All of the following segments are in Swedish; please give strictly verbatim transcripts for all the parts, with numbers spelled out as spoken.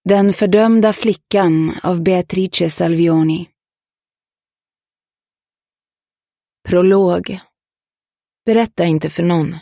Den fördömda flickan av Beatrice Salvioni. Prolog. Berätta inte för någon.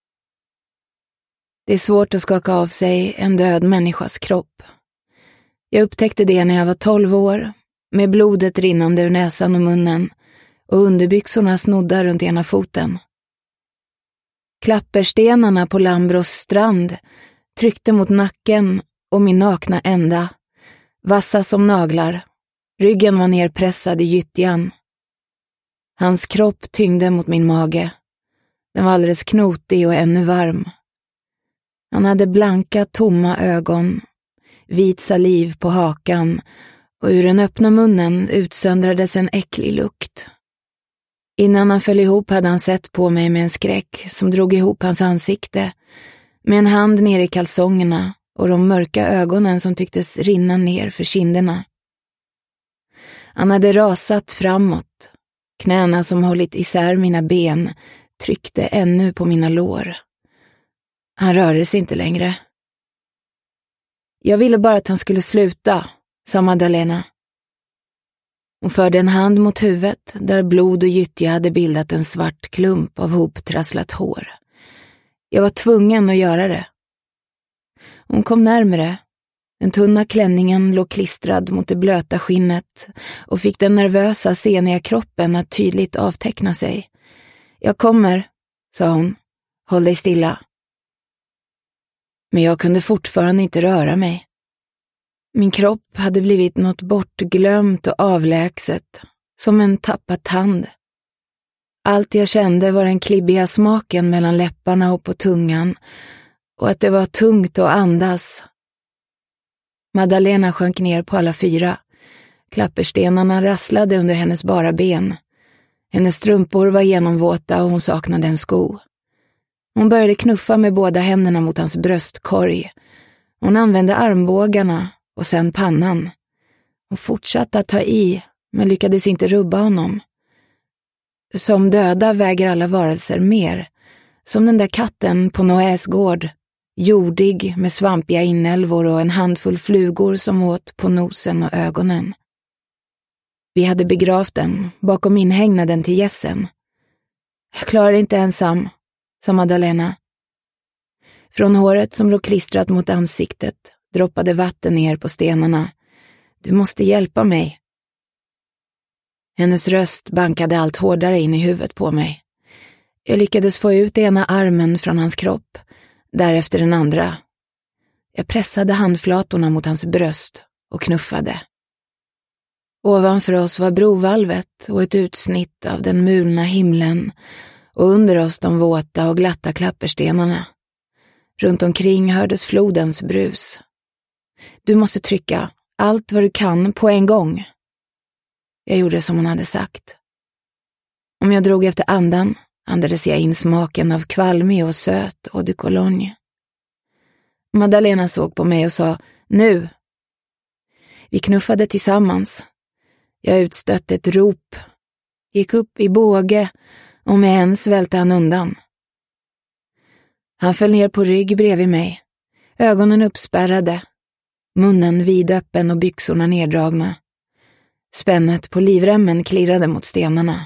Det är svårt att skaka av sig en död människas kropp. Jag upptäckte det när jag var tolv år, med blodet rinnande ur näsan och munnen och underbyxorna snodda runt ena foten. Klapperstenarna på Lambros strand tryckte mot nacken och min nakna ända, vassa som naglar. Ryggen var nerpressad i gyttjan. Hans kropp tyngde mot min mage. Den var alldeles knotig och ännu varm. Han hade blanka, tomma ögon, vit saliv på hakan och ur den öppna munnen utsöndrades en äcklig lukt. Innan han föll ihop hade han sett på mig med en skräck som drog ihop hans ansikte, med en hand ner i kalsongerna och de mörka ögonen som tycktes rinna ner för kinderna. Han hade rasat framåt. Knäna som hållit isär mina ben tryckte ännu på mina lår. Han rörde sig inte längre. Jag ville bara att han skulle sluta, sa Maddalena. Hon förde en hand mot huvudet där blod och gyttja hade bildat en svart klump av hoptrasslat hår. Jag var tvungen att göra det. Hon kom närmare. Den tunna klänningen låg klistrad mot det blöta skinnet och fick den nervösa, seniga kroppen att tydligt avteckna sig. Jag kommer, sa hon. Håll dig stilla. Men jag kunde fortfarande inte röra mig. Min kropp hade blivit något bortglömt och avlägset, som en tappad tand. Allt jag kände var den klibbiga smaken mellan läpparna och på tungan, och att det var tungt att andas. Maddalena sjönk ner på alla fyra. Klapperstenarna rasslade under hennes bara ben. Hennes strumpor var genomvåta och hon saknade en sko. Hon började knuffa med båda händerna mot hans bröstkorg. Hon använde armbågarna och sen pannan. Hon fortsatte att ta i, men lyckades inte rubba honom. Som döda väger alla varelser mer. Som den där katten på Noés gård. Jordig med svampiga inälvor och en handfull flugor som åt på nosen och ögonen. Vi hade begravt den bakom inhägnaden till gässen. Jag klarar inte ensam, sa Maddalena. Från håret som låg klistrat mot ansiktet droppade vatten ner på stenarna. Du måste hjälpa mig. Hennes röst bankade allt hårdare in i huvudet på mig. Jag lyckades få ut ena armen från hans kropp, därefter den andra. Jag pressade handflatorna mot hans bröst och knuffade. Ovanför oss var brovalvet och ett utsnitt av den mulna himlen och under oss de våta och glatta klapperstenarna. Runt omkring hördes flodens brus. Du måste trycka allt vad du kan på en gång. Jag gjorde som hon hade sagt. Om jag drog efter andan andades jag in smaken av kvalmig och söt eau de cologne. Maddalena såg på mig och sa, nu. Vi knuffade tillsammans. Jag utstötte ett rop, gick upp i båge och med en svälte han undan. Han föll ner på rygg bredvid mig, ögonen uppspärrade, munnen vidöppen och byxorna neddragna. Spännet på livremmen klirrade mot stenarna.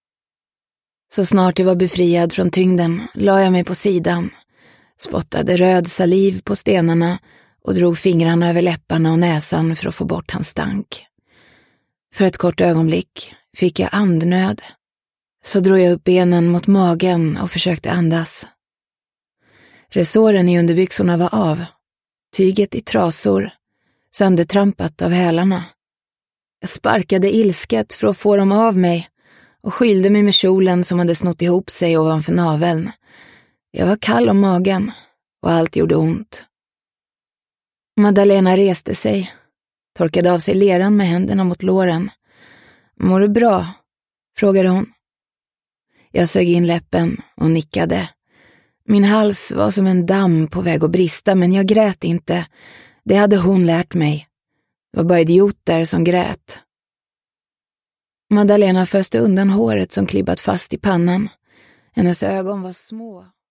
Så snart jag var befriad från tyngden la jag mig på sidan, spottade röd saliv på stenarna och drog fingrarna över läpparna och näsan för att få bort hans stank. För ett kort ögonblick fick jag andnöd. Så drog jag upp benen mot magen och försökte andas. Resåren i underbyxorna var av, tyget i trasor, söndertrampat av hälarna. Jag sparkade ilsket för att få dem av mig och skylde mig med kjolen som hade snott ihop sig ovanför naveln. Jag var kall om magen och allt gjorde ont. Maddalena reste sig, torkade av sig leran med händerna mot låren. Mår du bra? Frågade hon. Jag sög in läppen och nickade. Min hals var som en damm på väg att brista, men jag grät inte. Det hade hon lärt mig. Det var bara idioter som grät. Maddalena föste undan håret som klibbat fast i pannan. Hennes ögon var små